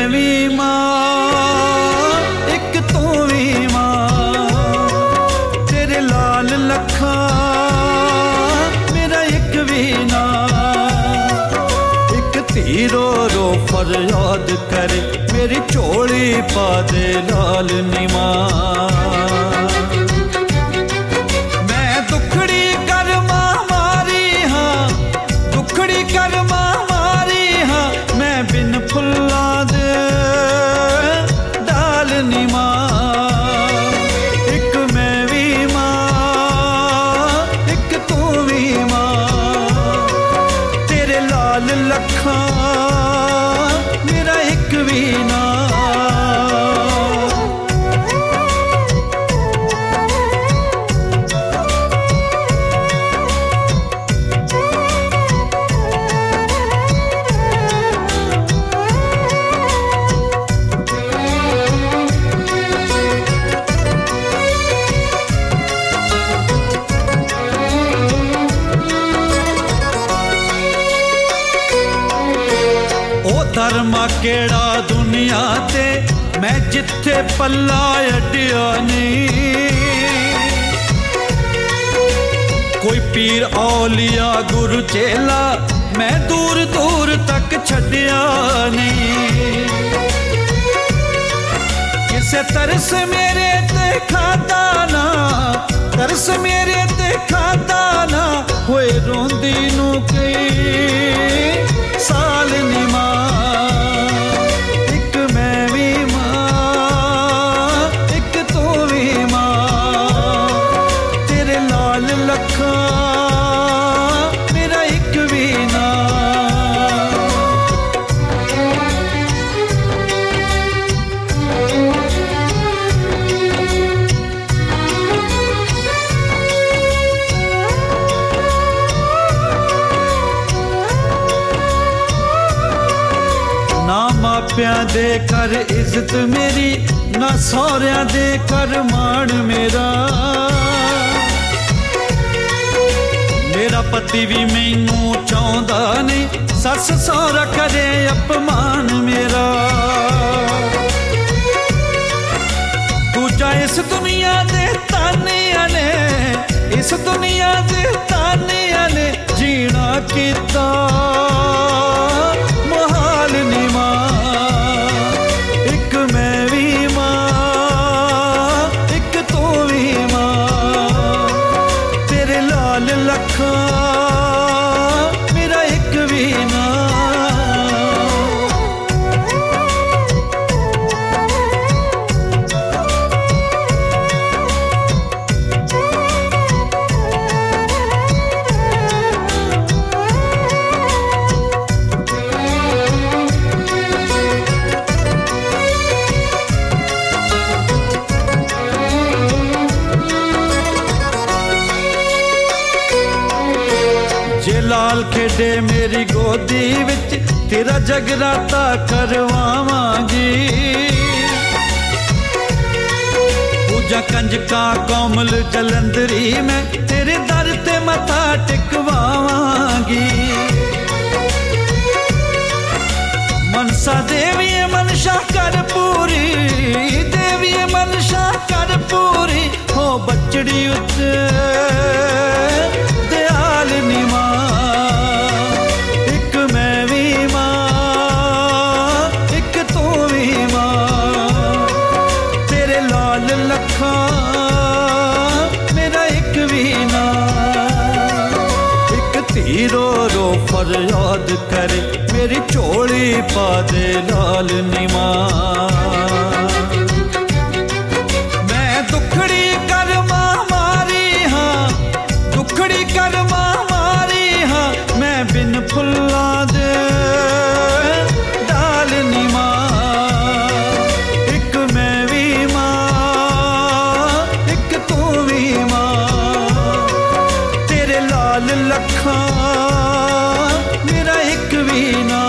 भी मां एक तू भी मां, तेरे लाल लखा मेरा एक भी ना। एक धीरो रो फरियाद करे मेरी झोली पा दे लाल निमा। मैं दुखड़ी कर मां मारी हाँ, दुखड़ी कर मां मारी हाँ, मैं बिन फुल्ला दे डाल निमा। एक मैं भी मां एक तू भी मां, तेरे लाल लखा मेरा एक भी ना। धर्मा केड़ा दुनिया ते मैं जिथे पल्ला अड्डिया नहीं। कोई पीर औलिया गुरु चेला मैं दूर दूर तक छड्डिया नहीं। किसे तरस मेरे ते खादा ना, तरस मेरे ते खादा ना, होए रोंदी नू कई साल नी मां। मेरा एक भी ना। ना मापियां दे कर इज्जत मेरी, ना सौरियां दे कर मान मेरा। मेरा पति भी मैनू चाहता नहीं, सस सौरा करे अपमान मेरा। दूजा इस दुनिया दे ताने आले, इस दुनिया दे ताने आले, जीना किता मुहाल नी मां। एक मैं भी मां एक तू भी मां, तेरे लाल लखा मेरा एक भी ना। जे लाल खेडे मेरी गोदी विच, तेरा जगराता करवावांगी। पूजा कंजका कोमल जलंधरी में तेरे दर ते मथा टिकवावांगी। मनसा देवी मनशा कर पूरी, देवी मनशा कर पूरी, हो बचड़ी उत्ते दयाल नी मां। एक मैं भी मां एक तू भी मां, तेरे लाल लखा मेरा एक भी ना। एक धीरो रो फरियाद करे मेरी झोली पा दे लाल निमा। मैं दुखड़ी कर मां मारी हाँ, दुखड़ी कर मां मारी हाँ, मैं बिन फुल्ला दे डाल निमा। एक मैं भी मां एक तू भी मां, तेरे लाल लखा मेरा एक भी ना।